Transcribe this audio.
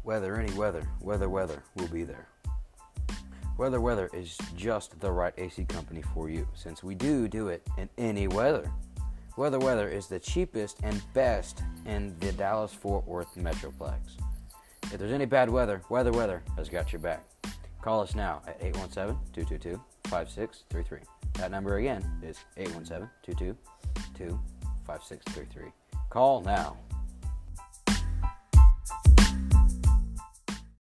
Weather, any weather, weather will be there. Weather is just the right AC company for you, since we do it in any weather. Weather is the cheapest and best in the Dallas-Fort Worth Metroplex. If there's any bad weather, Weather has got your back. Call us now at 817-222-5633. That number again is 817-222-5633. Call now.